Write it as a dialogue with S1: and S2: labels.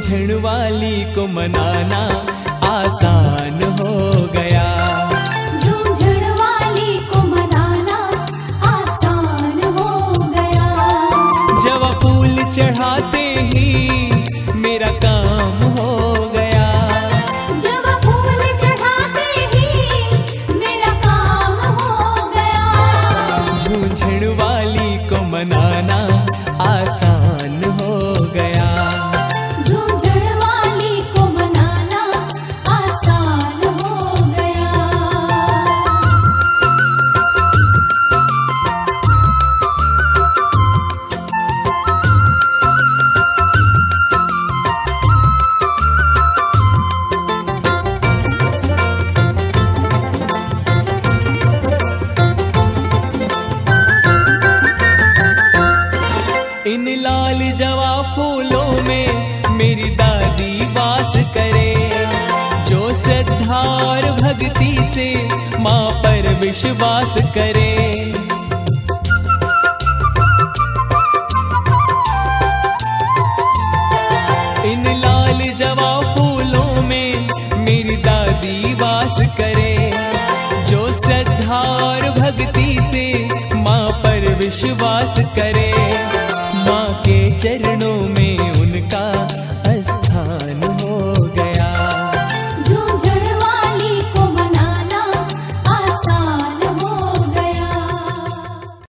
S1: झूझण वाली को मनाना आसान हो गया।
S2: झूझण वाली को मनाना आसान हो गया।
S1: जवा फूल चढ़ाते ही मेरा काम हो गया।
S2: जवा फूल चढ़ाते ही मेरा काम हो गया।
S1: झूझण वाली को मनाना आसान हो गया।
S2: झूझण वाली को मनाना आसान हो गया।
S1: इन लाल जवा फूलों में मेरी दादी वास करे, जो श्रद्धा और भक्ति से माँ पर विश्वास करे। इन लाल जवा फूलों में मेरी दादी वास करे, जो श्रद्धा और भक्ति से माँ पर विश्वास करे। माँ के चरणों